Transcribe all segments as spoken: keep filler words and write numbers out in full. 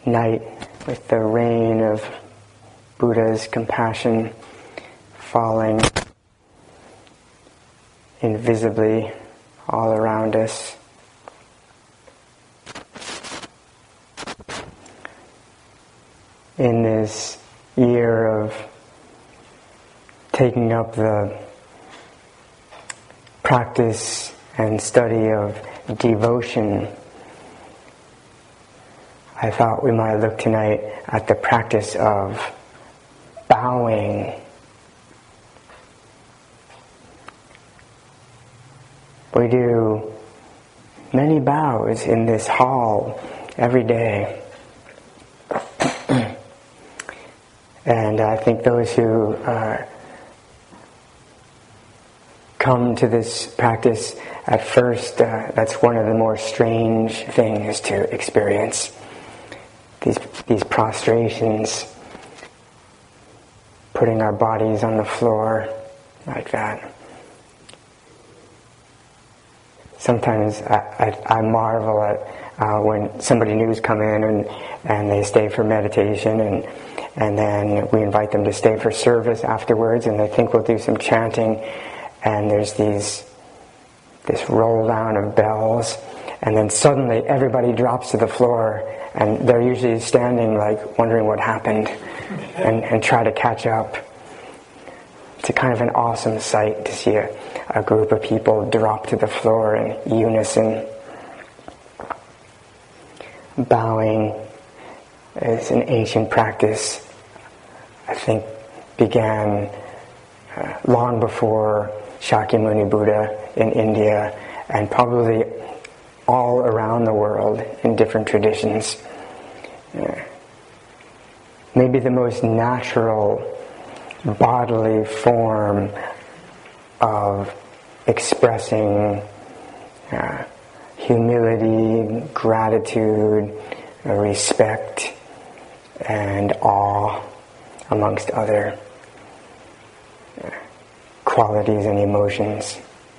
night with the rain of Buddha's compassion falling invisibly all around us. In this year of taking up the practice and study of devotion, I thought we might look tonight at the practice of bowing. We do many bows in this hall every day. And I think those who uh, come to this practice at first, uh, that's one of the more strange things to experience. These, these prostrations, putting our bodies on the floor like that. Sometimes I, I, I marvel at uh, when somebody new's come in and, and they stay for meditation, and and then we invite them to stay for service afterwards, and they think we'll do some chanting, and there's these this roll down of bells, and then suddenly everybody drops to the floor, and they're usually standing like wondering what happened and, and try to catch up. It's a kind of an awesome sight to see a, a group of people drop to the floor in unison. Bowing is an ancient practice, I think began uh, long before Shakyamuni Buddha in India, and probably all around the world in different traditions. Uh, maybe the most natural bodily form of expressing uh, humility, gratitude, uh, respect, and awe, amongst other uh, qualities and emotions.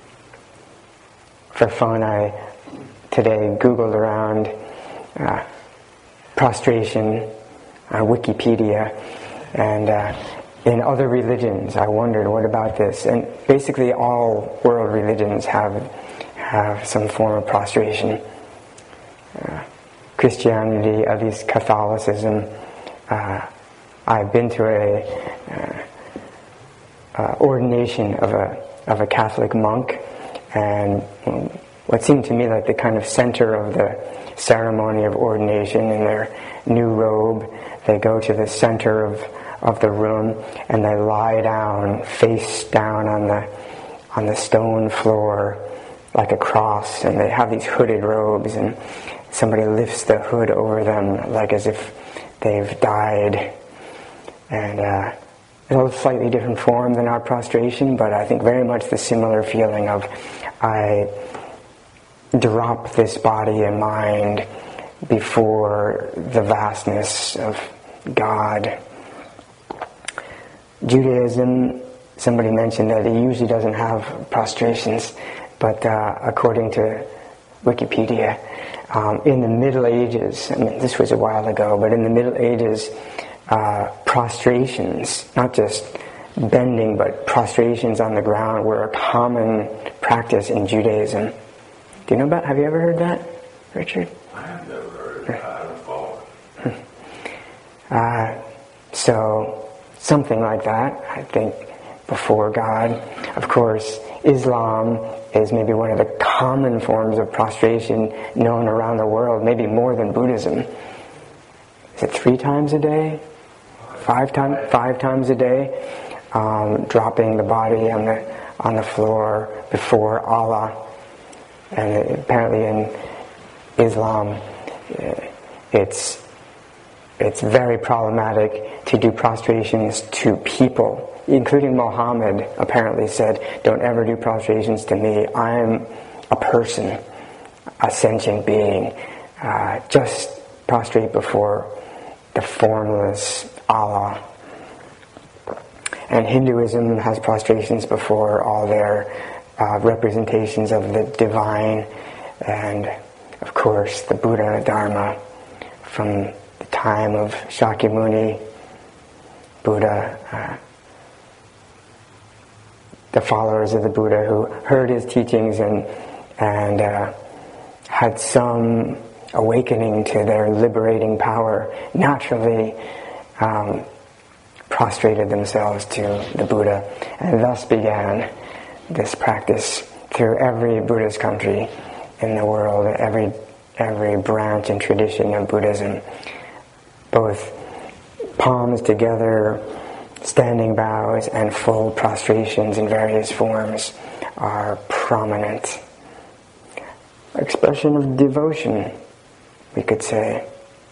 For fun, I today Googled around uh, prostration on Wikipedia, and uh, in other religions, I wondered, what about this? And basically all world religions have have some form of prostration. Uh, Christianity, at least Catholicism, uh, I've been to a uh, uh, ordination of a of a Catholic monk, and what seemed to me like the kind of center of the ceremony of ordination, in their new robe, they go to the center of of the room and they lie down, face down on the on the stone floor like a cross, and they have these hooded robes, and somebody lifts the hood over them like as if they've died. And uh, it's a slightly different form than our prostration, but I think very much the similar feeling of I drop this body and mind before the vastness of God. Judaism, somebody mentioned that it usually doesn't have prostrations, but uh, according to Wikipedia, um, in the Middle Ages, I mean this was a while ago, but in the Middle Ages, uh, prostrations, not just bending, but prostrations on the ground were a common practice in Judaism. Do you know about, have you ever heard that, Richard? I have never heard of it. I haven't followed it. Uh, so, something like that, I think, before God. Of course, Islam is maybe one of the common forms of prostration known around the world, maybe more than Buddhism. Is it three times a day? Five times, five times a day? Um, dropping the body on the on the floor before Allah. And apparently in Islam, it's it's very problematic to do prostrations to people, including Muhammad apparently said, don't ever do prostrations to me. I'm a person, a sentient being. Uh, just prostrate before the formless Allah. And Hinduism has prostrations before all their uh, representations of the divine, and of course the Buddha and the Dharma from the time of Shakyamuni Buddha, uh, the followers of the Buddha who heard his teachings and and uh, had some awakening to their liberating power, naturally um, prostrated themselves to the Buddha, and thus began this practice through every Buddhist country in the world, every every branch and tradition of Buddhism, both palms together, standing bows, and full prostrations in various forms are prominent. Expression of devotion, we could say.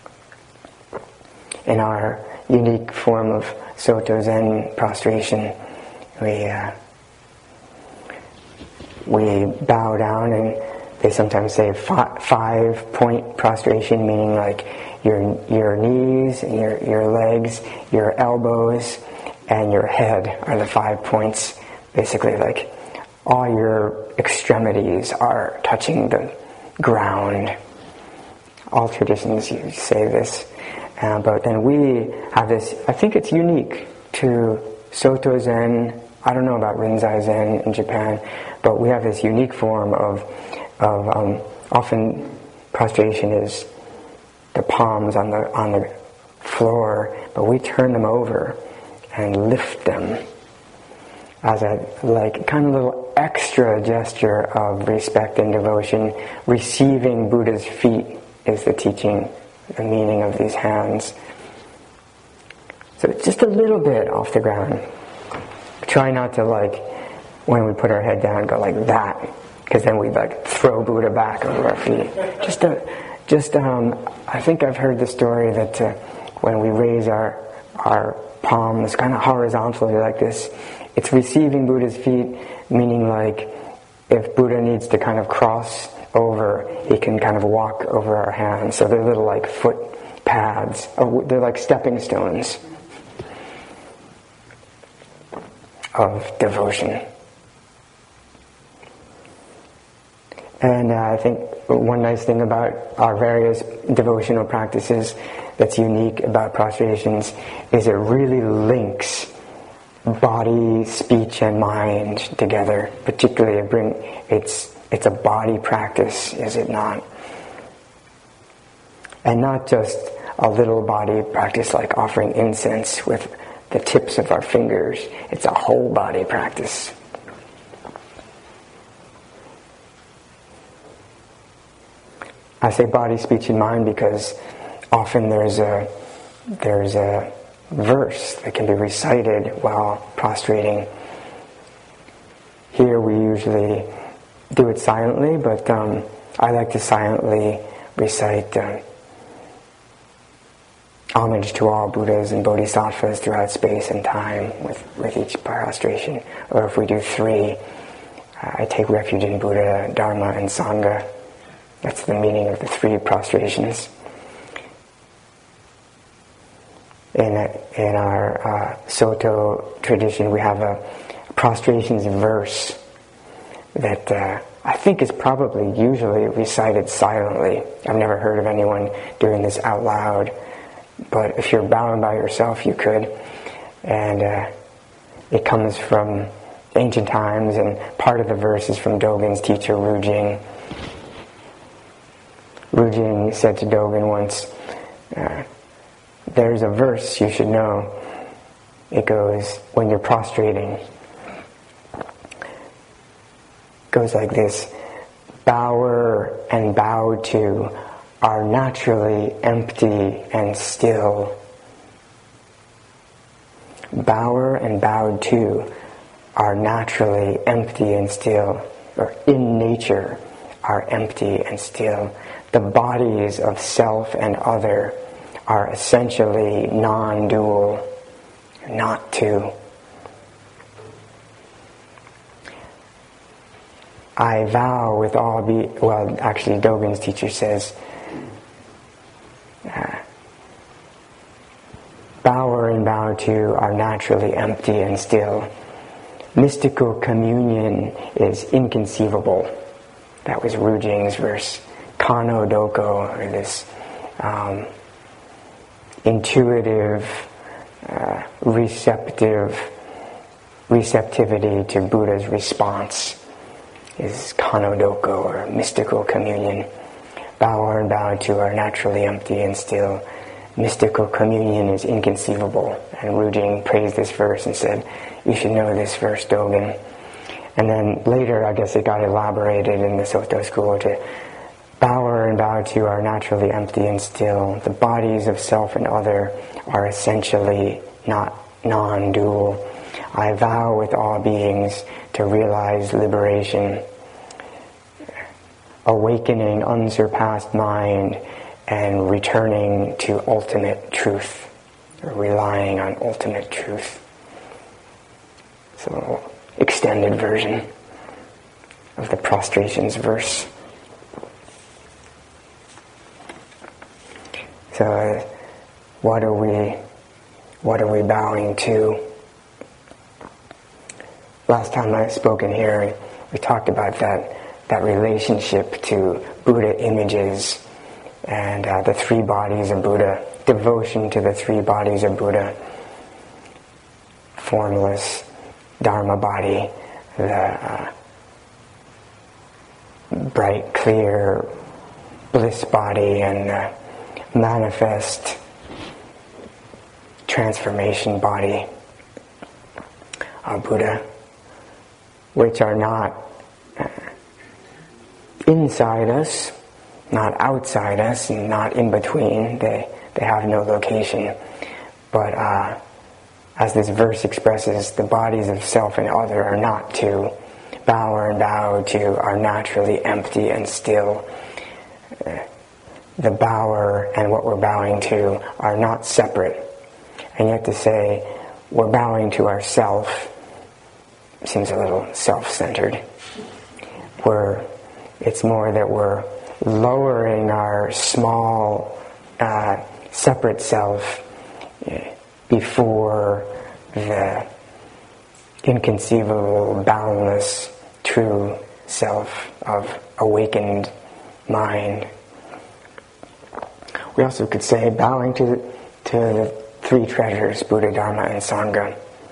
In our unique form of Soto Zen prostration, we uh, we bow down, and they sometimes say fi- five point prostration, meaning like your your knees, and your your legs, your elbows, and your head are the five points. Basically, like all your extremities are touching the ground. All traditions you say this, uh, but then we have this. I think it's unique to Soto Zen. I don't know about Rinzai Zen in Japan, but we have this unique form of of um, often prostration is the palms on the on the floor, but we turn them over and lift them as a like kind of little extra gesture of respect and devotion. Receiving Buddha's feet is the teaching, the meaning of these hands. So it's just a little bit off the ground. Try not to, like, when we put our head down, go like that, because then we like throw Buddha back over our feet. Just a, just um, I think I've heard the story that uh, when we raise our our palms kind of horizontally like this, it's receiving Buddha's feet, meaning like if Buddha needs to kind of cross over, he can kind of walk over our hands. So they're little like foot pads. Oh, they're like stepping stones of devotion. And uh, I think one nice thing about our various devotional practices that's unique about prostrations is it really links body, speech, and mind together. Particularly, it bring it's it's a body practice, is it not? And not just a little body practice like offering incense with the tips of our fingers. It's a whole body practice. I say body, speech, and mind because often there's a there's a verse that can be recited while prostrating. Here we usually do it silently, but um, I like to silently recite uh, homage to all Buddhas and Bodhisattvas throughout space and time with, with each prostration. Or if we do three, uh, I take refuge in Buddha, Dharma, and Sangha. That's the meaning of the three prostrations. In, a, in our uh, Soto tradition, we have a prostrations verse that uh, I think is probably usually recited silently. I've never heard of anyone doing this out loud, but if you're bowing by yourself, you could. And uh, it comes from ancient times, and part of the verse is from Dogen's teacher, Rujing. Rujing said to Dogen once, uh, there's a verse you should know. It goes, when you're prostrating, it goes like this: bower and bowed to are naturally empty and still. Bower and bowed to are naturally empty and still, or in nature are empty and still. The bodies of self and other are essentially non-dual, not two. I vow with all be, well, actually Dogen's teacher says, uh, bower and bow to are naturally empty and still. Mystical communion is inconceivable. That was Rujing's verse. Kano doko, or this um, intuitive, uh, receptive receptivity to Buddha's response is Kanodoko, or mystical communion. Bow and bow to are naturally empty and still. Mystical communion is inconceivable. And Rujing praised this verse and said, you should know this verse, Dogen. And then later, I guess it got elaborated in the Soto school to bow and bow to are naturally empty and still. The bodies of self and other are essentially not non-dual. I vow with all beings to realize liberation, awakening unsurpassed mind, and returning to ultimate truth, or relying on ultimate truth. So, extended version of the prostrations verse. So, uh, what are we, what are we bowing to? Last time I spoke in here, we talked about that that relationship to Buddha images and uh, the three bodies of Buddha, devotion to the three bodies of Buddha, formless Dharma body, the uh, bright, clear bliss body, and the manifest transformation body of Buddha, which are not uh, inside us, not outside us, and not in between. They they have no location. But uh, as this verse expresses, the bodies of self and other are not to bow and bow to, are naturally empty and still. Uh, the bower and what we're bowing to are not separate. And yet to say we're bowing to ourself seems a little self-centered. We're, it's more that we're lowering our small, uh, separate self before the inconceivable, boundless, true self of awakened mind. We also could say bowing to the, to the three treasures, Buddha, Dharma, and Sangha.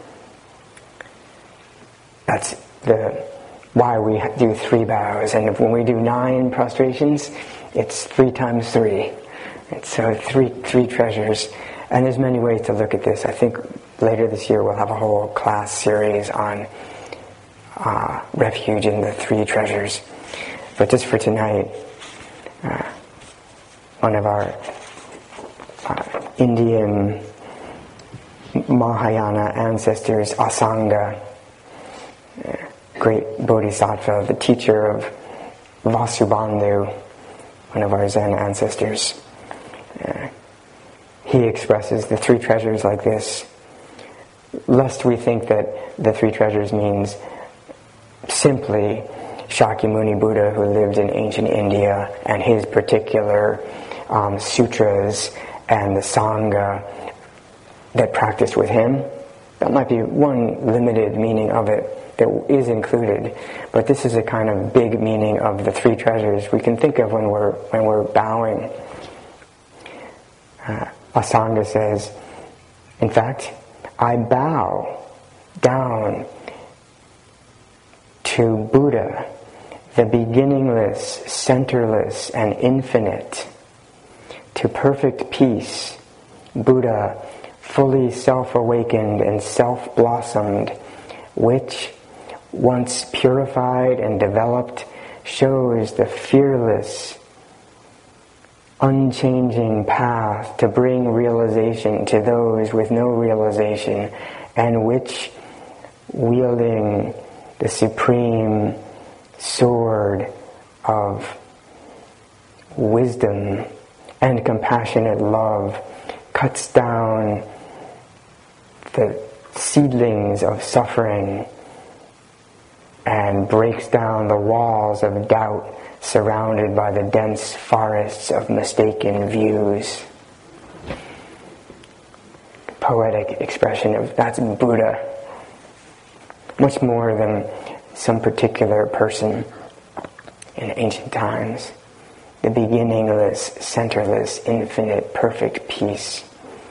That's the why we do three bows, and when we do nine prostrations, it's three times three. It's so three three treasures, and there's many ways to look at this. I think later this year we'll have a whole class series on uh, refuge in the three treasures. But just for tonight, uh, one of our uh, Indian Mahayana ancestors, Asanga, great bodhisattva, the teacher of Vasubandhu, one of our Zen ancestors. Uh, he expresses the three treasures like this, lest we think that the three treasures means simply Shakyamuni Buddha, who lived in ancient India, and his particular um, sutras and the Sangha that practiced with him. That might be one limited meaning of it that is included, but this is a kind of big meaning of the three treasures we can think of when we're when we're bowing. Uh, Asanga says, in fact, I bow down to Buddha, the beginningless, centerless, and infinite, to perfect peace, Buddha, fully self-awakened and self-blossomed, which, once purified and developed, shows the fearless, unchanging path to bring realization to those with no realization, and which, wielding the supreme sword of wisdom and compassionate love, cuts down the seedlings of suffering and breaks down the walls of doubt surrounded by the dense forests of mistaken views. Poetic expression of that's Buddha, much more than some particular person in ancient times. The beginningless, centerless, infinite, perfect peace.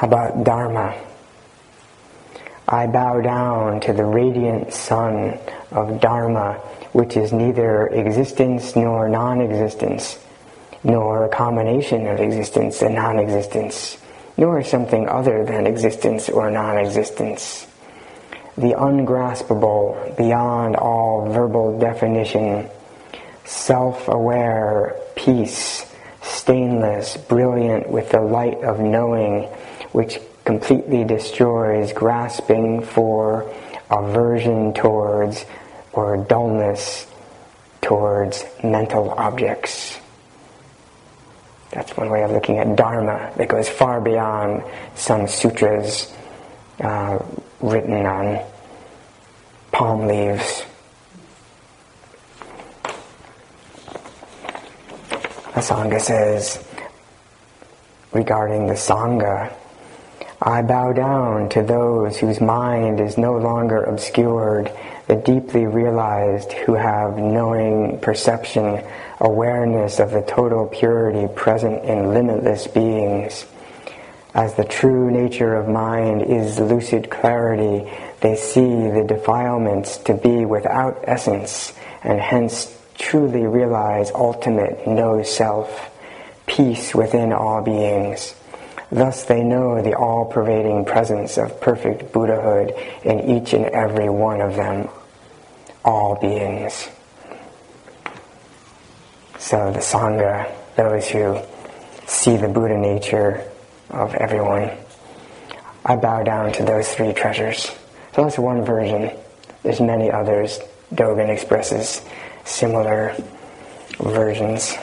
How about Dharma? I bow down to the radiant sun of Dharma, which is neither existence nor non-existence, nor a combination of existence and non-existence, nor something other than existence or non-existence. The ungraspable, beyond all verbal definition, self-aware, peace, stainless, brilliant with the light of knowing, which completely destroys grasping for, aversion towards, or dullness towards mental objects. That's one way of looking at Dharma that goes far beyond some sutras uh, written on palm leaves. Asanga says, regarding the Sangha, I bow down to those whose mind is no longer obscured, the deeply realized who have knowing perception, awareness of the total purity present in limitless beings. As the true nature of mind is lucid clarity, they see the defilements to be without essence, and hence truly realize ultimate no-self, peace within all beings. Thus they know the all-pervading presence of perfect Buddhahood in each and every one of them, all beings. So the Sangha, those who see the Buddha nature of everyone, I bow down to those three treasures. So that's one version. There's many others. Dogen expresses similar versions.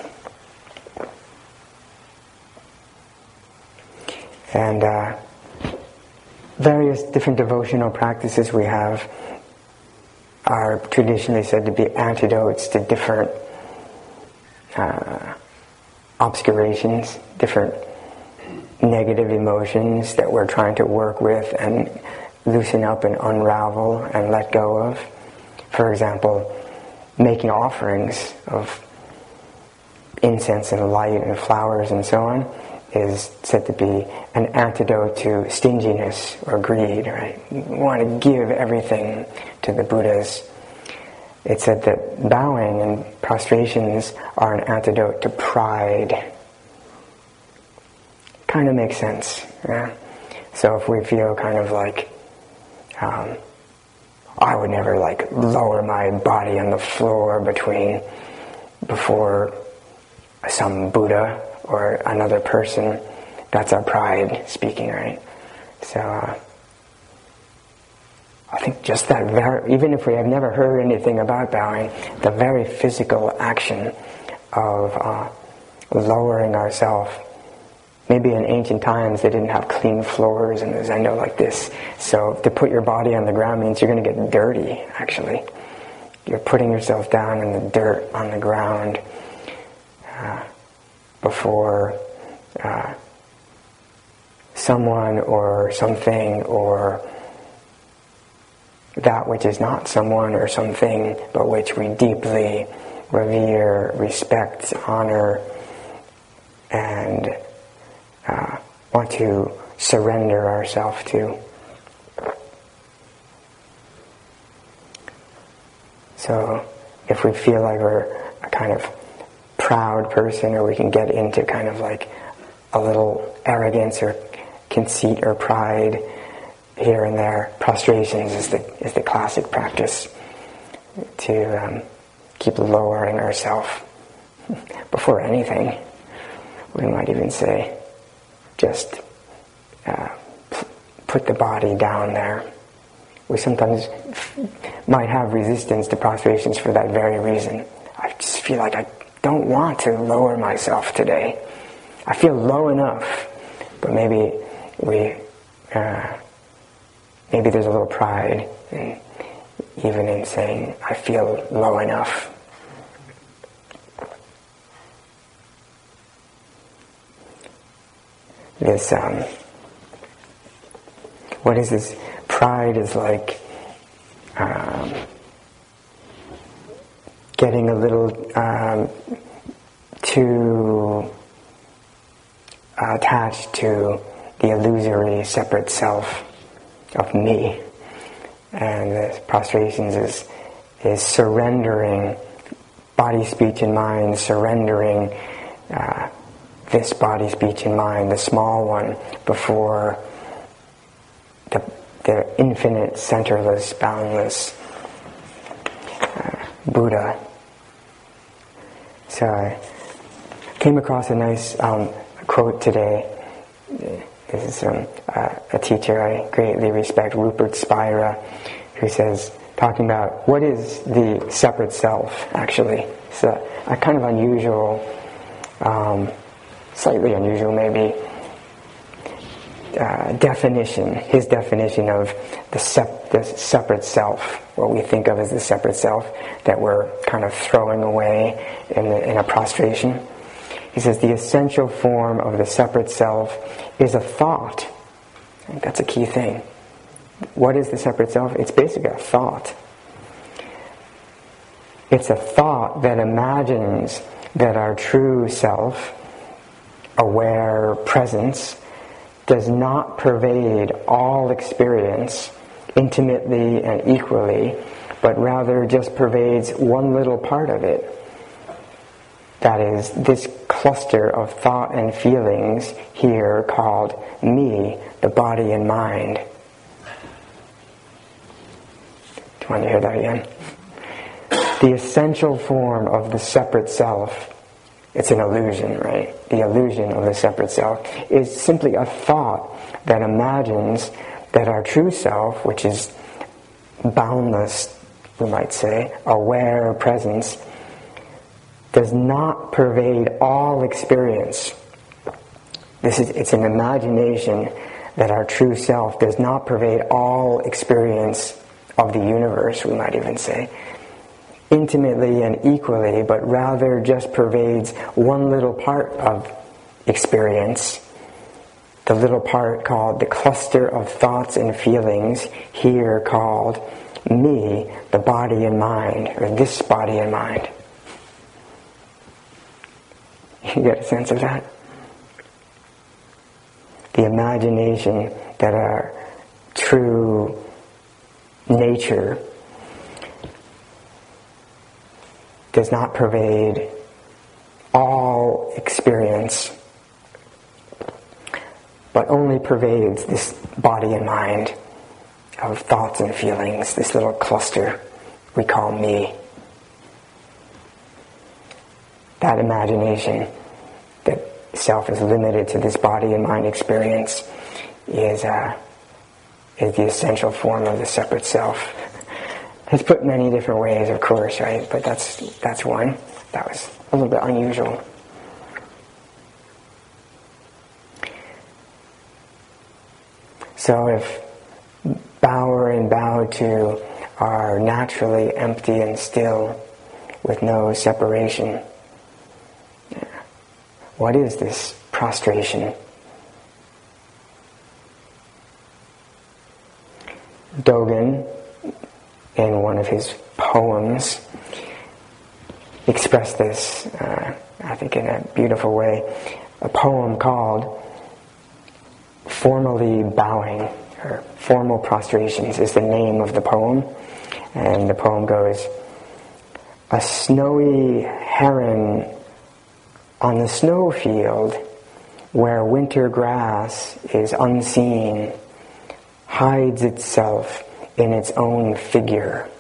And uh, various different devotional practices we have are traditionally said to be antidotes to different uh, obscurations, different negative emotions that we're trying to work with and loosen up and unravel and let go of. For example, making offerings of incense and light and flowers and so on is said to be an antidote to stinginess or greed, right? You want to give everything to the Buddhas. It's said that bowing and prostrations are an antidote to pride. Kind of makes sense, yeah? So if we feel kind of like, um, I would never like lower my body on the floor between, before some Buddha or another person, that's our pride speaking, right? So uh, I think just that very, even if we have never heard anything about bowing, the very physical action of uh, lowering ourselves. Maybe in ancient times they didn't have clean floors and there's, I know, like this. So to put your body on the ground means you're going to get dirty, actually. You're putting yourself down in the dirt on the ground uh, before uh, someone or something or that which is not someone or something, but which we deeply revere, respect, honor, and uh, want to surrender ourselves to. So if we feel like we're a kind of proud person, or we can get into kind of like a little arrogance or conceit or pride here and there, prostrations is the is the classic practice to um, keep lowering ourselves before anything. We might even say, just uh, p- put the body down there. We sometimes f- might have resistance to prostrations for that very reason. I just feel like I don't want to lower myself today. I feel low enough, but maybe we, uh, maybe there's a little pride in, even in saying, I feel low enough. This, um, what is this? Pride is like um, getting a little um, too attached to the illusory separate self of me. And the prostrations is, is surrendering body, speech, and mind, surrendering uh, this body, speech, and mind, the small one, before the, the infinite, centerless, boundless uh, Buddha. So I came across a nice um, quote today. This is um, uh, a teacher I greatly respect, Rupert Spira, who says, talking about what is the separate self, actually. It's a, a kind of unusual, um, slightly unusual maybe, uh, definition, his definition of the, sep- the separate self, what we think of as the separate self, that we're kind of throwing away in, the, in a prostration. He says, the essential form of the separate self is a thought. I think that's a key thing. What is the separate self? It's basically a thought. It's a thought that imagines that our true self, aware presence, does not pervade all experience intimately and equally, but rather just pervades one little part of it. That is, this cluster of thought and feelings here called me, the body and mind. Do you want to hear that again? The essential form of the separate self, it's an illusion, right? The illusion of the separate self is simply a thought that imagines that our true self, which is boundless, we might say, aware presence, does not pervade all experience. This is, it's an imagination that our true self does not pervade all experience of the universe, we might even say, intimately and equally, but rather just pervades one little part of experience, the little part called the cluster of thoughts and feelings, here called me, the body and mind, or this body and mind. You get a sense of that? The imagination that our true nature does not pervade all experience, but only pervades this body and mind of thoughts and feelings, this little cluster we call me. That imagination that self is limited to this body and mind experience is, uh, is the essential form of the separate self. It's put many different ways, of course, right? But that's that's one. That was a little bit unusual. So if Bauer and Bao Tu are naturally empty and still with no separation, what is this prostration? Dogen, in one of his poems, expressed this, uh, I think in a beautiful way. A poem called Formally Bowing, or Formal Prostrations is the name of the poem. And the poem goes, a snowy heron on the snowfield where winter grass is unseen hides itself in its own figure.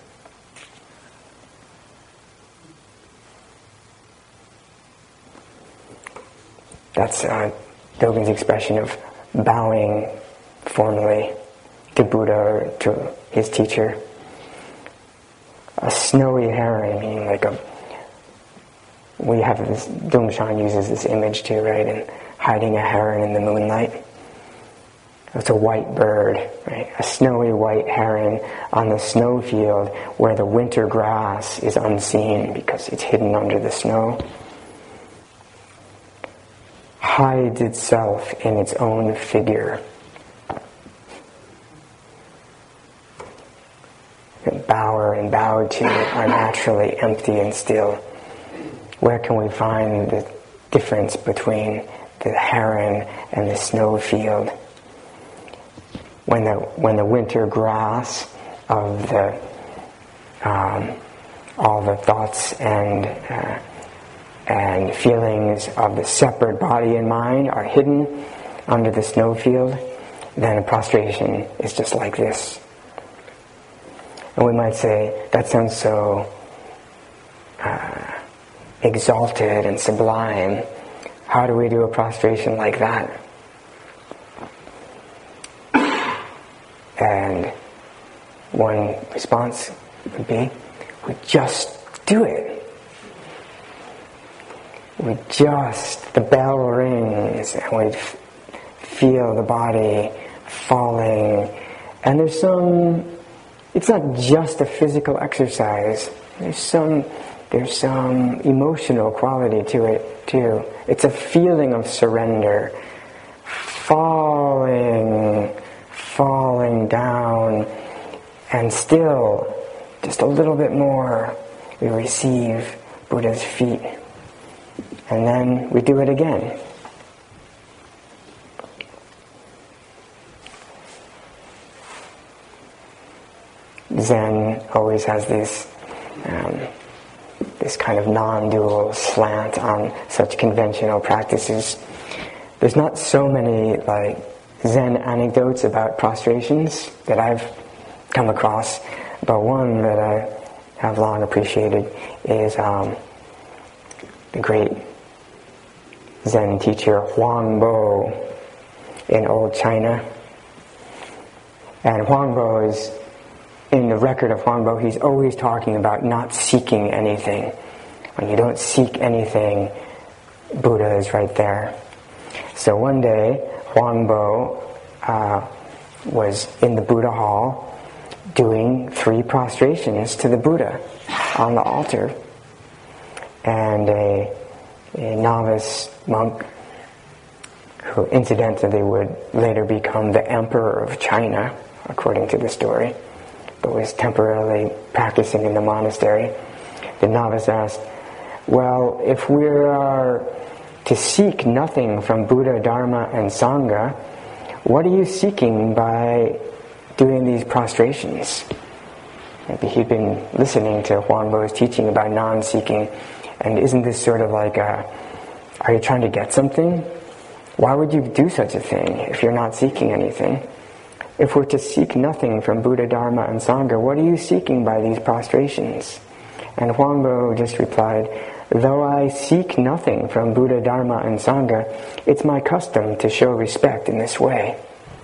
That's uh, Dogen's expression of bowing formally to Buddha or to his teacher. A snowy heron, meaning like a we have this, Dongshan uses this image too, right? And hiding a heron in the moonlight. It's a white bird, right? A snowy white heron on the snowfield where the winter grass is unseen because it's hidden under the snow. Hides itself in its own figure. Bauer and Bao Tu are naturally empty and still. Where can we find the difference between the heron and the snowfield? when the when the winter grass of the um, all the thoughts and uh, and feelings of the separate body and mind are hidden under the snowfield, then a prostration is just like this. And we might say, that sounds so uh, exalted and sublime. How do we do a prostration like that? And one response would be, we just do it. We just, the bell rings, and we f- feel the body falling. And there's some, it's not just a physical exercise. There's some, there's some emotional quality to it too. It's a feeling of surrender. Falling, falling down, and still, just a little bit more, we receive Buddha's feet. And then we do it again. Zen always has this um, this kind of non-dual slant on such conventional practices. There's not so many like Zen anecdotes about prostrations that I've come across, but one that I have long appreciated is um, the great Zen teacher Huangbo in old China. And Huangbo is, in the record of Huangbo, he's always talking about not seeking anything. When you don't seek anything, Buddha is right there. So one day, Huangbo uh, was in the Buddha hall doing three prostrations to the Buddha on the altar. And a, a novice monk, who incidentally would later become the emperor of China, according to the story, but was temporarily practicing in the monastery. The novice asked, well, if we are to seek nothing from Buddha, Dharma, and Sangha, what are you seeking by doing these prostrations? Maybe he'd been listening to Huangbo's teaching about non-seeking, and isn't this sort of like, a, are you trying to get something? Why would you do such a thing if you're not seeking anything? If we're to seek nothing from Buddha, Dharma, and Sangha, what are you seeking by these prostrations? And Huangbo just replied, though I seek nothing from Buddha, Dharma, and Sangha, it's my custom to show respect in this way.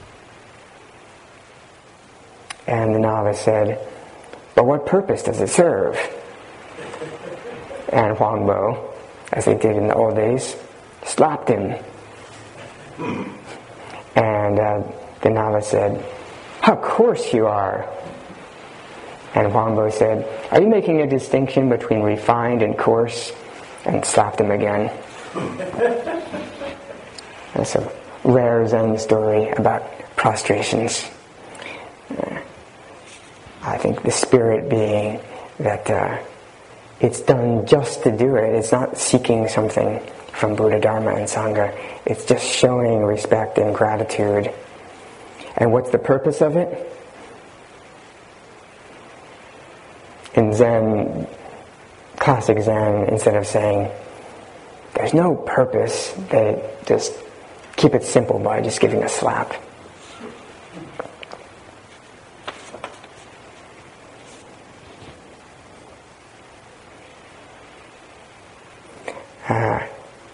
And the novice said, but what purpose does it serve? And Huangbo, as they did in the old days, slapped him. And uh, the novice said, of course you are. And Huangbo said, are you making a distinction between refined and coarse? And slapped him again. That's a rare Zen story about prostrations. Uh, I think the spirit being that uh, it's done just to do it. It's not seeking something from Buddha, Dharma, and Sangha. It's just showing respect and gratitude. And what's the purpose of it? In Zen, classic Zen, instead of saying, there's no purpose, they just keep it simple by just giving a slap. Uh,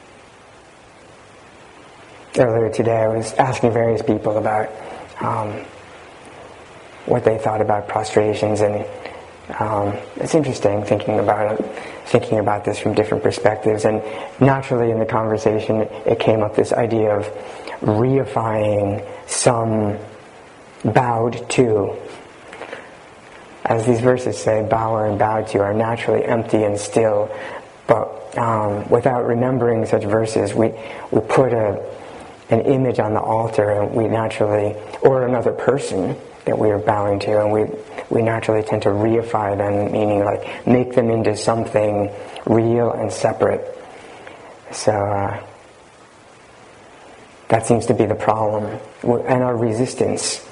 earlier today I was asking various people about um, what they thought about prostrations, and um, it's interesting thinking about it, thinking about this from different perspectives, and naturally in the conversation it came up this idea of reifying some bowed to. As these verses say, bower and bowed to are naturally empty and still, but um, without remembering such verses, we, we put a, an image on the altar, and we naturally, or another person that we are bowing to, and we we naturally tend to reify them, meaning like make them into something real and separate. So uh, that seems to be the problem, and our resistance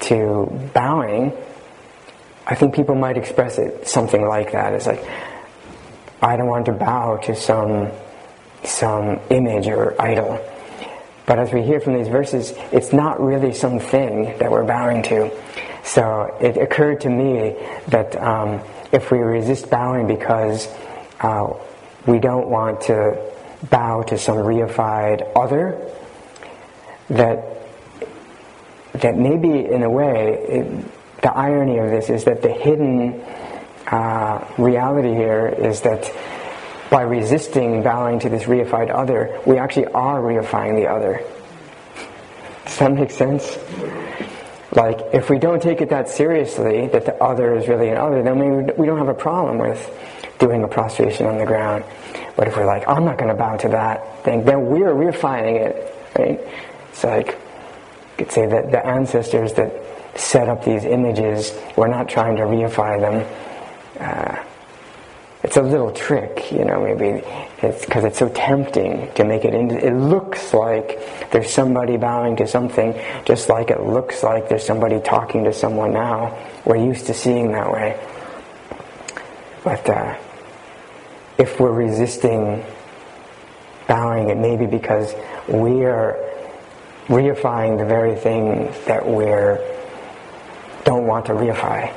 to bowing, I think people might express it something like that. It's like, I don't want to bow to some some image or idol. But as we hear from these verses, it's not really something that we're bowing to. So it occurred to me that um, if we resist bowing because uh, we don't want to bow to some reified other, that that maybe in a way, it, the irony of this is that the hidden uh, reality here is that by resisting bowing to this reified other, we actually are reifying the other. Does that make sense? Like, if we don't take it that seriously, that the other is really an other, then maybe we don't have a problem with doing a prostration on the ground. But if we're like, I'm not going to bow to that thing, then we're reifying it, right? It's like, you could say that the ancestors that set up these images, we're not trying to reify them. Uh, it's a little trick, you know, maybe it's because it's so tempting to make it into, it looks like there's somebody bowing to something, just like it looks like there's somebody talking to someone now. We're used to seeing that way. But uh, if we're resisting bowing, it may be because we are reifying the very thing that we don't want to reify.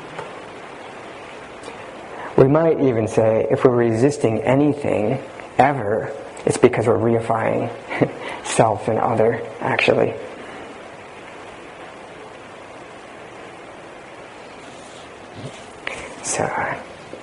We might even say, if we're resisting anything, ever, it's because we're reifying self and other, actually. So,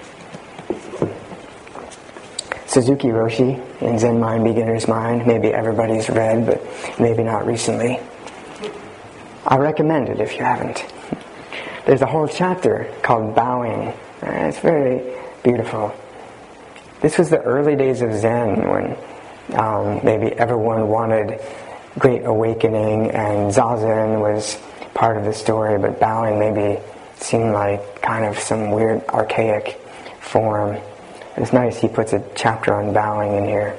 Suzuki Roshi in Zen Mind, Beginner's Mind, maybe everybody's read, but maybe not recently. I recommend it if you haven't. There's a whole chapter called Bowing. It's very beautiful. This was the early days of Zen when um, maybe everyone wanted great awakening and Zazen was part of the story, but bowing maybe seemed like kind of some weird archaic form. It's nice he puts a chapter on bowing in here.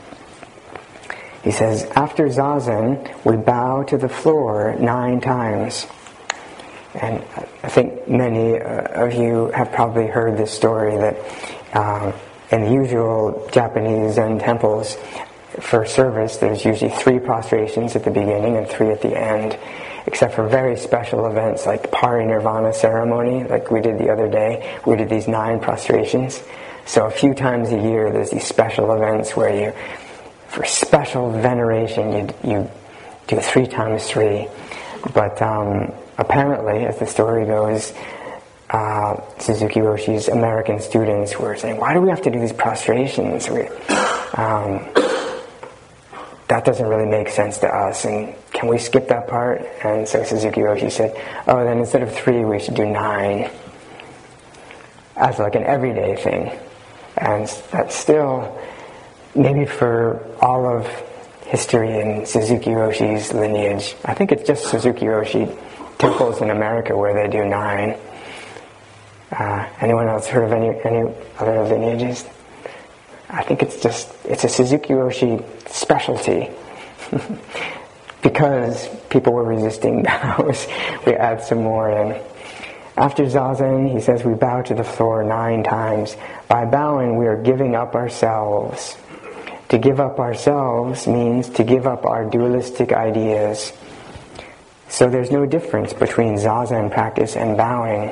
He says, after Zazen, we bow to the floor nine times. And I think many uh, of you have probably heard this story that uh, in the usual Japanese Zen temples, for service, there's usually three prostrations at the beginning and three at the end, except for very special events like parinirvana ceremony, like we did the other day. We did these nine prostrations. So a few times a year, there's these special events where you, for special veneration, you, you do three times three. But um, apparently, as the story goes, uh, Suzuki Roshi's American students were saying, why do we have to do these prostrations? We, um, that doesn't really make sense to us, and can we skip that part? And so Suzuki Roshi said, oh, then instead of three, we should do nine, as like an everyday thing. And that's still, maybe for all of history in Suzuki Roshi's lineage, I think it's just Suzuki Roshi temples in America where they do nine. Uh, anyone else heard of any any other lineages? I think it's just, it's a Suzuki Roshi specialty. Because people were resisting bows, we add some more in. After Zazen, he says we bow to the floor nine times. By bowing, we are giving up ourselves. To give up ourselves means to give up our dualistic ideas. So there's no difference between Zazen practice and bowing.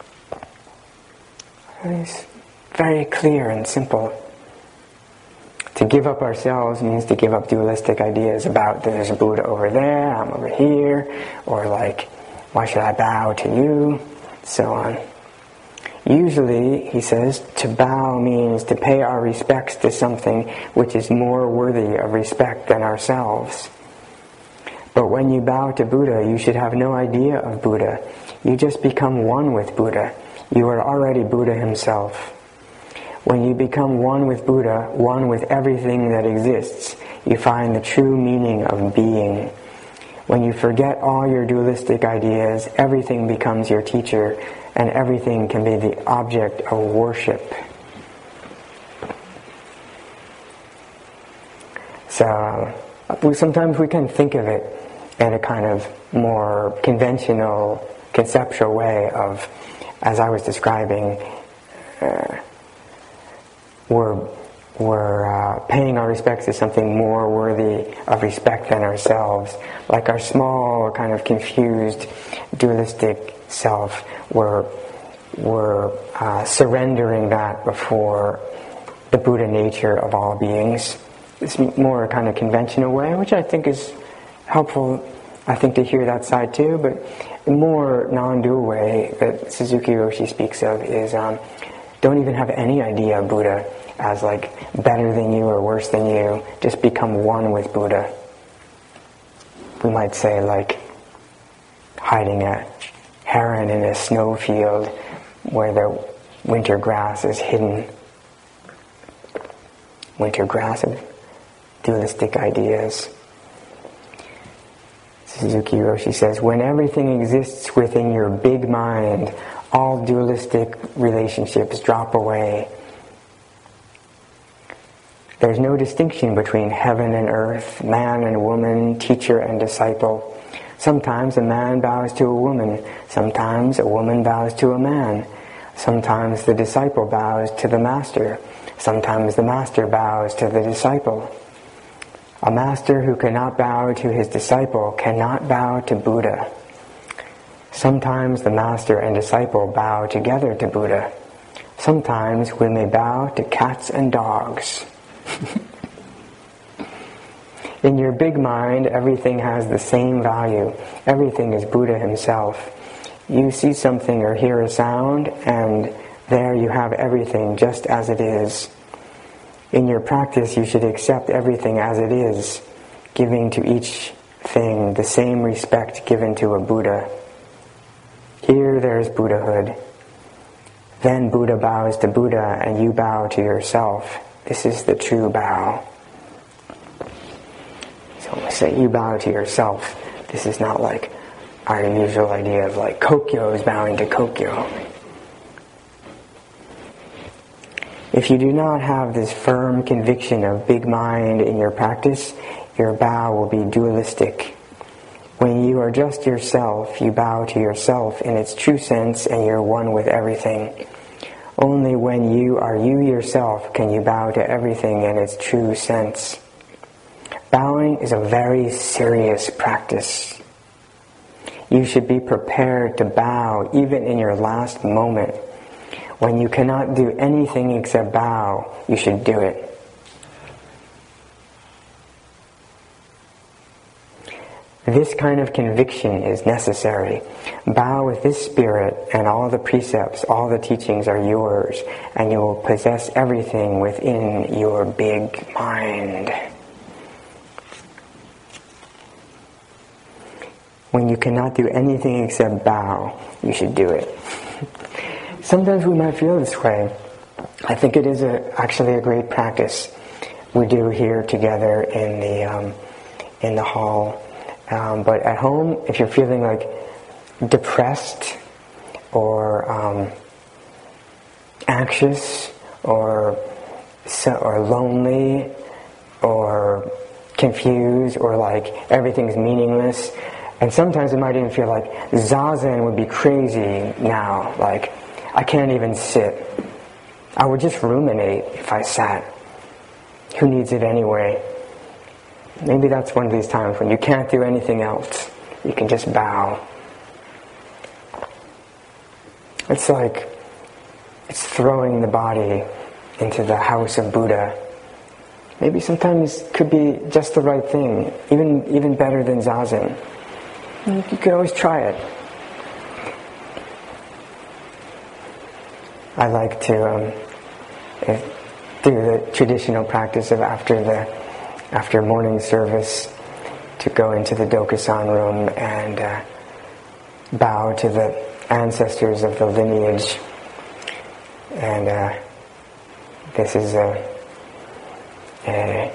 It's very clear and simple. To give up ourselves means to give up dualistic ideas about there's a Buddha over there, I'm over here, or like, why should I bow to you? So on. Usually, he says, to bow means to pay our respects to something which is more worthy of respect than ourselves. But when you bow to Buddha, you should have no idea of Buddha. You just become one with Buddha. You are already Buddha himself. When you become one with Buddha, one with everything that exists, you find the true meaning of being. When you forget all your dualistic ideas, everything becomes your teacher, and everything can be the object of worship. So, sometimes we can think of it in a kind of more conventional, conceptual way of, as I was describing, uh, we're, we're uh, paying our respects to something more worthy of respect than ourselves. Like our small, kind of confused, dualistic self, we're, we're uh, surrendering that before the Buddha nature of all beings. This more kind of conventional way, which I think is helpful, I think, to hear that side too, but a more non-dual way that Suzuki Roshi speaks of is um, don't even have any idea of Buddha as like better than you or worse than you. Just become one with Buddha. We might say like hiding a heron in a snowfield where the winter grass is hidden. Winter grass of dualistic ideas. Suzuki Roshi says, when everything exists within your big mind, all dualistic relationships drop away. There's no distinction between heaven and earth, man and woman, teacher and disciple. Sometimes a man bows to a woman, sometimes a woman bows to a man, sometimes the disciple bows to the master, sometimes the master bows to the disciple. A master who cannot bow to his disciple cannot bow to Buddha. Sometimes the master and disciple bow together to Buddha. Sometimes we may bow to cats and dogs. In your big mind, everything has the same value. Everything is Buddha himself. You see something or hear a sound, and there you have everything just as it is. In your practice, you should accept everything as it is, giving to each thing the same respect given to a Buddha. Here there is Buddhahood. Then Buddha bows to Buddha, and you bow to yourself. This is the true bow. So I say you bow to yourself. This is not like our usual idea of like Kokyo is bowing to Kokyo. If you do not have this firm conviction of big mind in your practice, your bow will be dualistic. When you are just yourself, you bow to yourself in its true sense and you're one with everything. Only when you are you yourself can you bow to everything in its true sense. Bowing is a very serious practice. You should be prepared to bow even in your last moment. When you cannot do anything except bow, you should do it. This kind of conviction is necessary. Bow with this spirit, and all the precepts, all the teachings are yours, and you will possess everything within your big mind. When you cannot do anything except bow, you should do it. Sometimes we might feel this way. I think it is a, actually a great practice we do here together in the um, in the hall. Um, but at home, if you're feeling like depressed or um, anxious or so, or lonely or confused or like everything's meaningless, and sometimes it might even feel like Zazen would be crazy now, like I can't even sit. I would just ruminate if I sat. Who needs it anyway? Maybe that's one of these times when you can't do anything else. You can just bow. It's like it's throwing the body into the house of Buddha. Maybe sometimes it could be just the right thing, even even better than Zazen. You could always try it. I like to um, do the traditional practice of after the after morning service to go into the Dokusan room and uh, bow to the ancestors of the lineage. And uh, this is a, a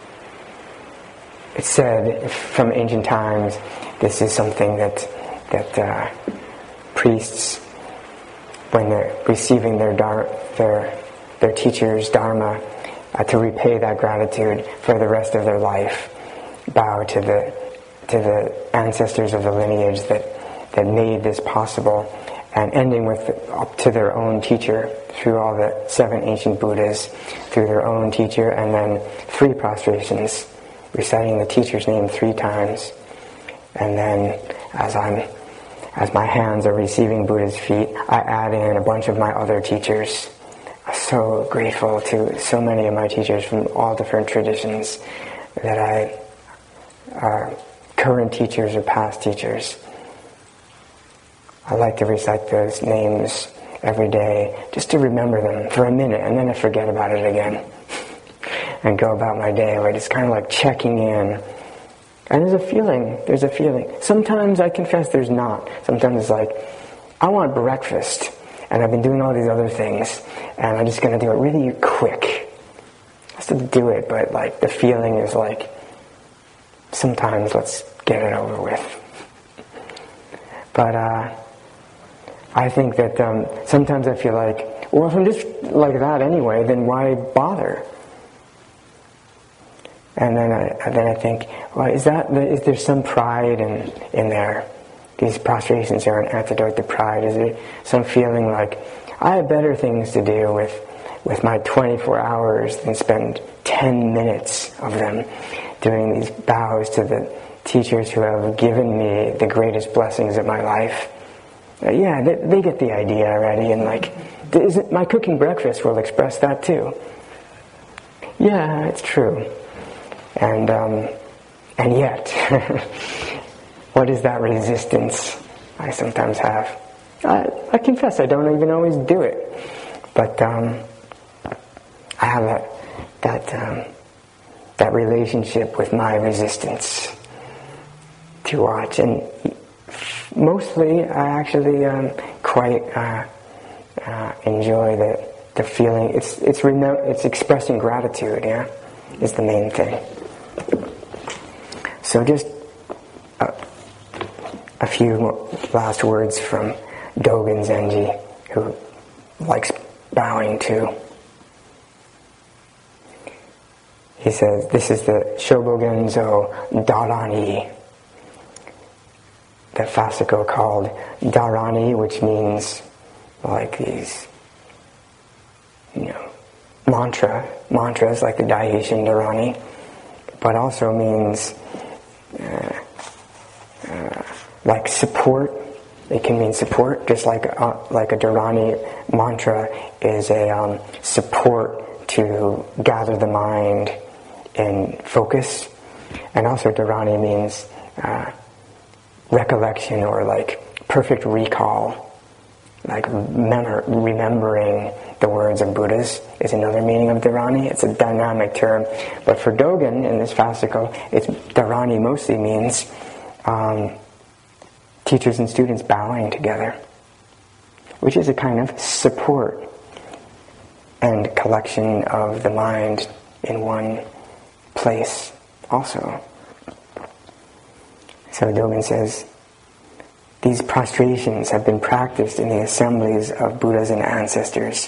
it's said from ancient times. This is something that that uh, priests, when they're receiving their dar- their their teacher's dharma, uh, to repay that gratitude for the rest of their life, bow to the to the ancestors of the lineage that, that made this possible, and ending with up to their own teacher, through all the seven ancient Buddhas, through their own teacher, and then three prostrations, reciting the teacher's name three times. And then as I'm as my hands are receiving Buddha's feet, I add in a bunch of my other teachers. I'm so grateful to so many of my teachers from all different traditions that I are current teachers or past teachers. I like to recite those names every day just to remember them for a minute, and then I forget about it again and go about my day. Where it's kind of like checking in. And there's a feeling, there's a feeling. Sometimes I confess there's not. Sometimes it's like, I want breakfast, and I've been doing all these other things, and I'm just going to do it really quick. Just to do it, but like the feeling is like, sometimes let's get it over with. But uh, I think that um, sometimes I feel like, well, if I'm just like that anyway, then why bother? And then I then I think, well, is that is there some pride in in there? These prostrations are an antidote to pride. Is there some feeling like I have better things to do with with my twenty-four hours than spend ten minutes of them doing these bows to the teachers who have given me the greatest blessings of my life? Uh, yeah, they, they get the idea already, and like, isn't, my cooking breakfast will express that too. Yeah, it's true. And um, and yet, what is that resistance I sometimes have? I, I confess I don't even always do it, but um, I have that that um, that relationship with my resistance to watch, and mostly I actually um, quite uh, uh, enjoy the the feeling. It's it's remem- it's expressing gratitude. Yeah, is the main thing. So just a, a few last words from Dogen Zenji, who likes bowing too. He says, this is the Shobogenzo Dharani, the fascicle called Dharani, which means like these, you know, mantra, mantras like the Daishin Dharani, but also means uh, uh, like support. It can mean support, just like uh, like a Dharani mantra is a um, support to gather the mind in focus. And also Dharani means uh, recollection, or like perfect recall, like remember, remembering the words of Buddhas is another meaning of Dharani. It's a dynamic term. But for Dogen, in this fascicle, it's Dharani mostly means um, teachers and students bowing together, which is a kind of support and collection of the mind in one place also. So Dogen says, these prostrations have been practiced in the assemblies of Buddhas and ancestors.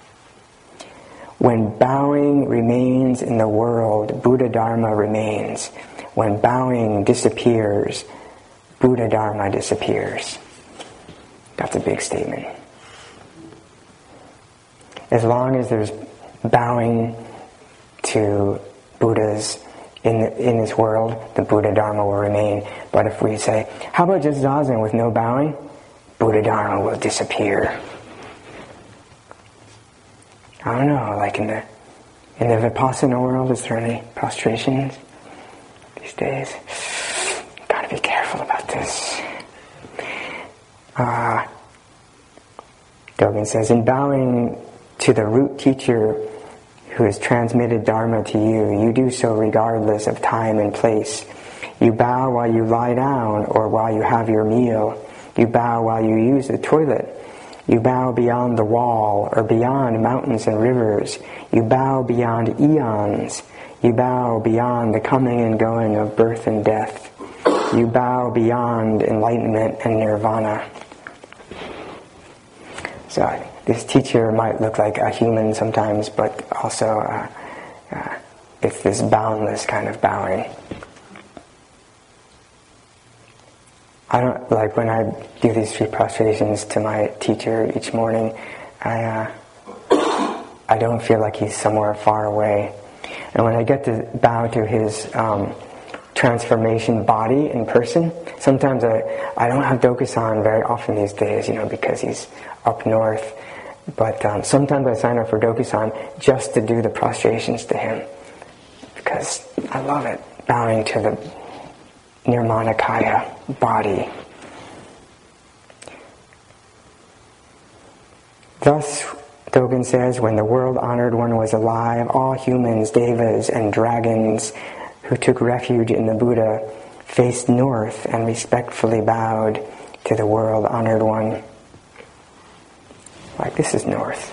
When bowing remains in the world, Buddha Dharma remains. When bowing disappears, Buddha Dharma disappears. That's a big statement. As long as there's bowing to Buddhas in the, in this world, the Buddha Dharma will remain. But if we say, how about just zazen with no bowing? Buddha Dharma will disappear. I don't know, like in the in the Vipassana world, is there any prostrations these days? Gotta be careful about this. Uh, Dogen says, in bowing to the root teacher who has transmitted Dharma to you, you do so regardless of time and place. You bow while you lie down or while you have your meal. You bow while you use the toilet. You bow beyond the wall or beyond mountains and rivers. You bow beyond eons. You bow beyond the coming and going of birth and death. You bow beyond enlightenment and nirvana. So this teacher might look like a human sometimes, but also uh, uh, it's this boundless kind of bowing. I don't, like when I do these three prostrations to my teacher each morning, I, uh, I don't feel like he's somewhere far away. And when I get to bow to his um, transformation body in person, sometimes I, I don't have Dokusan very often these days, you know, because he's up north. But um, sometimes I sign up for Dokusan just to do the prostrations to him, because I love it, bowing to the Nirmanakaya body. Thus, Dogen says, when the world-honored one was alive, all humans, devas, and dragons who took refuge in the Buddha faced north and respectfully bowed to the world-honored one. Like, this is north.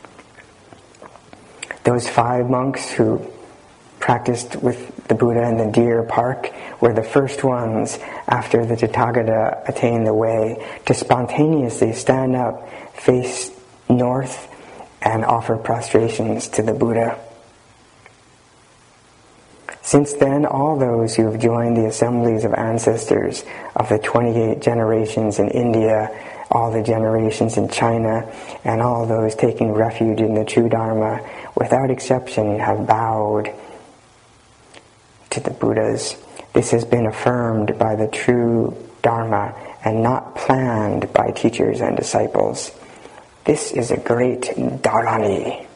Those five monks who practiced with the Buddha in the deer park were the first ones after the Tathagata attained the way to spontaneously stand up, face north, and offer prostrations to the Buddha. Since then, all those who have joined the assemblies of ancestors of the twenty-eight generations in India, all the generations in China, and all those taking refuge in the true Dharma, without exception, have bowed to the Buddhas. This has been affirmed by the true Dharma and not planned by teachers and disciples. This is a great dharani.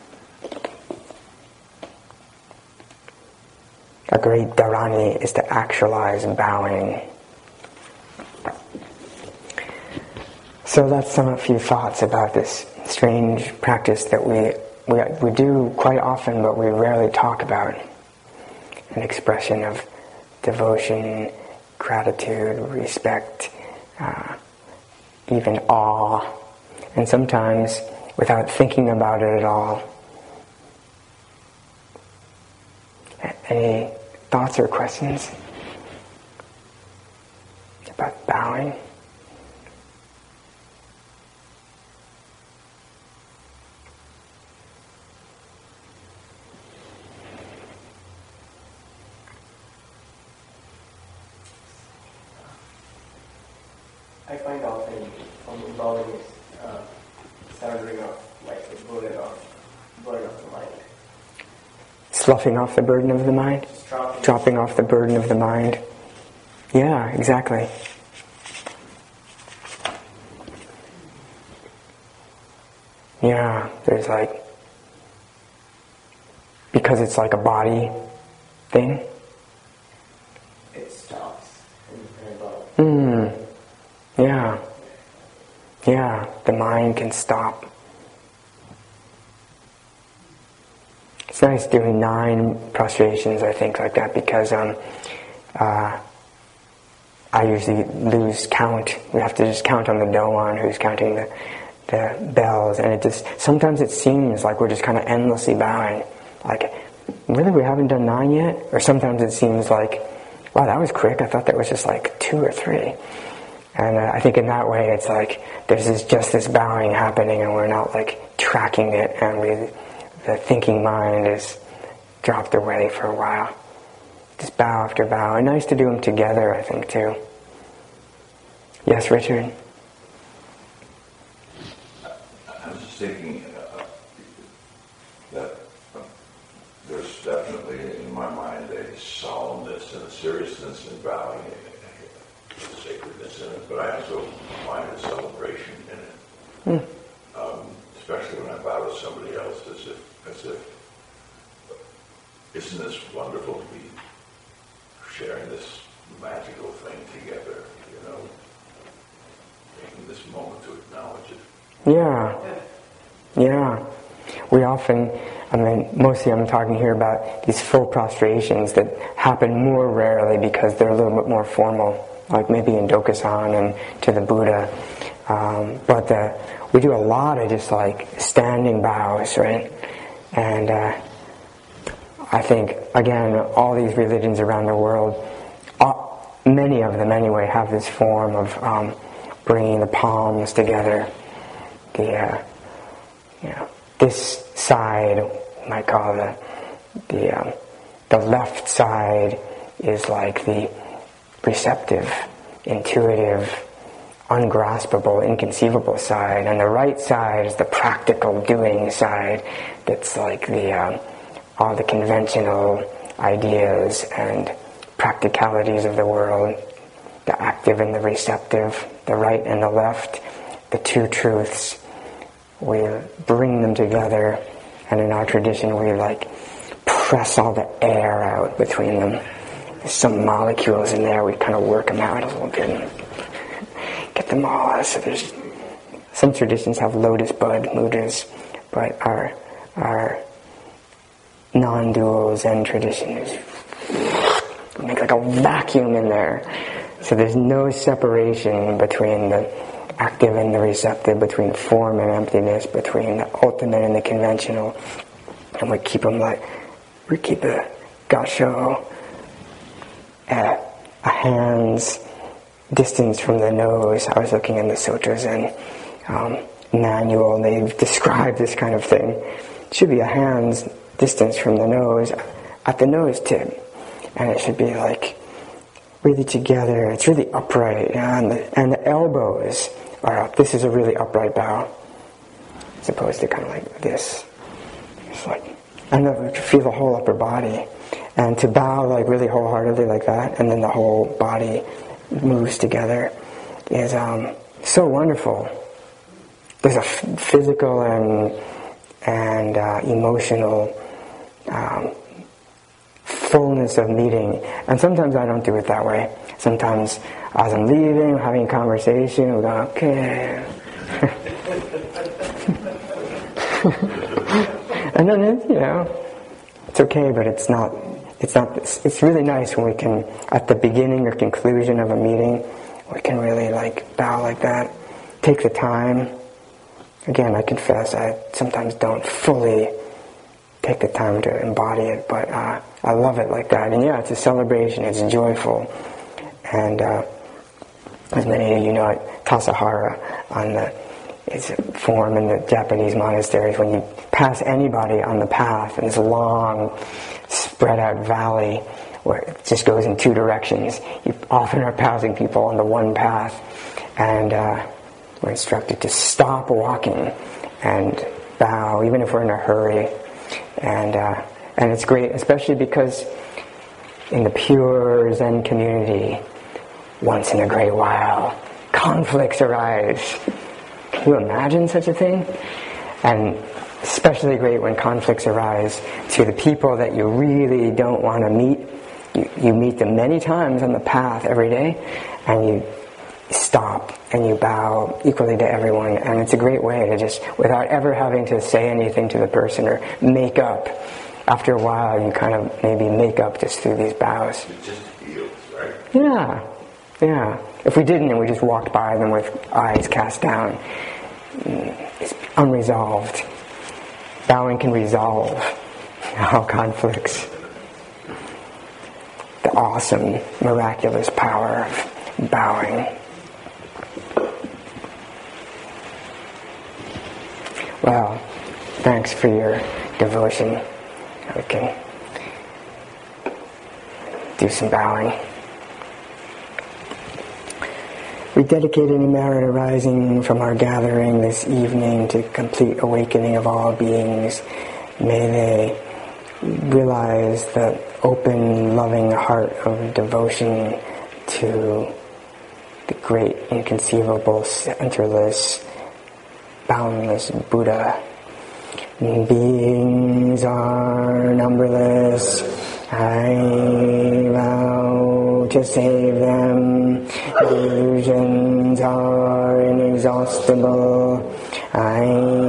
A great dharani is to actualize bowing. So that's some a few thoughts about this strange practice that we, we we do quite often, but we rarely talk about. An expression of devotion, gratitude, respect, uh, even awe, and sometimes without thinking about it at all. Any thoughts or questions about bowing? I find often from bowing is uh, surrendering of like the burden of burden of the mind. Sloughing off the burden of the mind? Dropping. Dropping off the burden of the mind. Yeah, exactly. Yeah, there's like, because it's like a body thing. It stops and, and bow. Hmm. Yeah. Yeah, the mind can stop. It's nice doing nine prostrations, I think, like that, because um, uh, I usually lose count. We have to just count on the doan who's counting the, the bells, and it just, sometimes it seems like we're just kind of endlessly bowing. Like, really, we haven't done nine yet? Or sometimes it seems like, wow, that was quick. I thought that was just like two or three. And uh, I think in that way, it's like there's this, just this bowing happening, and we're not like tracking it, and we, the thinking mind is dropped away for a while. Just bow after bow. And nice to do them together, I think, too. Yes, Richard? I was just thinking uh, that uh, there's definitely in my mind a solemnness and a seriousness in bowing, a sacredness in it, but I also find a celebration in it. Mm. Um, especially when I bow to somebody else, as if, as if, isn't this wonderful to be sharing this magical thing together, you know, taking this moment to acknowledge it. Yeah, yeah. We often, I mean, mostly I'm talking here about these full prostrations that happen more rarely because they're a little bit more formal, like maybe in Dokusan and to the Buddha. Um, but uh, we do a lot of just like standing bows, right? And uh, I think, again, all these religions around the world, all, many of them anyway, have this form of um, bringing the palms together. The, uh, you know, this side, you might call the the um, the left side is like the receptive intuitive, ungraspable, inconceivable side, and the right side is the practical doing side. That's like the um, all the conventional ideas and practicalities of the world, the active and the receptive, the right and the left, the two truths. We bring them together, and in our tradition we like press all the air out between them. There's some molecules in there, we kind of work them out a little bit and get them all out. So there's some traditions have lotus bud mudras, but our our non-dual Zen tradition is make like a vacuum in there. So there's no separation between the active and the receptive, between form and emptiness, between the ultimate and the conventional, and we keep them like we keep the gassho at a hand's distance from the nose. I was looking in the Sutras and um, manual, and they describe this kind of thing. It should be a hand's distance from the nose, at the nose tip, and it should be like really together. It's really upright, and the, and the elbows are up. This is a really upright bow, as opposed to kind of like this. It's like, and then to feel the whole upper body, and to bow like really wholeheartedly like that, and then the whole body moves together, is um, so wonderful. There's a f- physical and and uh, emotional um, fullness of meeting, and sometimes I don't do it that way. Sometimes as I'm leaving, having a conversation, we go, okay. And then it, you know, it's okay, but it's not. It's not. It's, it's really nice when we can, at the beginning or conclusion of a meeting, we can really like bow like that. Take the time. Again, I confess, I sometimes don't fully take the time to embody it, but uh, I love it like that. And yeah, it's a celebration. It's joyful, and uh, as many of you know, at Tassajara on the it's a form in the Japanese monasteries when you pass anybody on the path in this long, spread out valley where it just goes in two directions. You often are passing people on the one path, and uh, we're instructed to stop walking and bow, even if we're in a hurry. And uh, and it's great, especially because in the pure Zen community, once in a great while, conflicts arise. Can you imagine such a thing? And especially great when conflicts arise to the people that you really don't want to meet. You, you meet them many times on the path every day, and you stop and you bow equally to everyone. And it's a great way to just, without ever having to say anything to the person or make up. After a while, you kind of maybe make up just through these bows. It just feels, right? Yeah, yeah. If we didn't and we just walked by them with eyes cast down, it's unresolved. Bowing can resolve all conflicts. The awesome, miraculous power of bowing. Well, thanks for your devotion. We can do some bowing. We dedicate any merit arising from our gathering this evening to complete awakening of all beings. May they realize the open, loving heart of devotion to the great, inconceivable, centerless, boundless Buddha. Beings are numberless. I vow to save them. Illusions are inexhaustible. I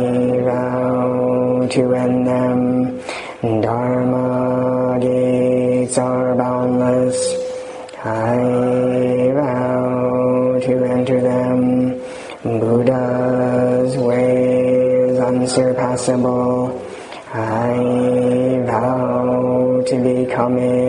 vow to end them. Dharma gates are boundless. I vow to enter them. Buddha's way is unsurpassable. I vow to become it.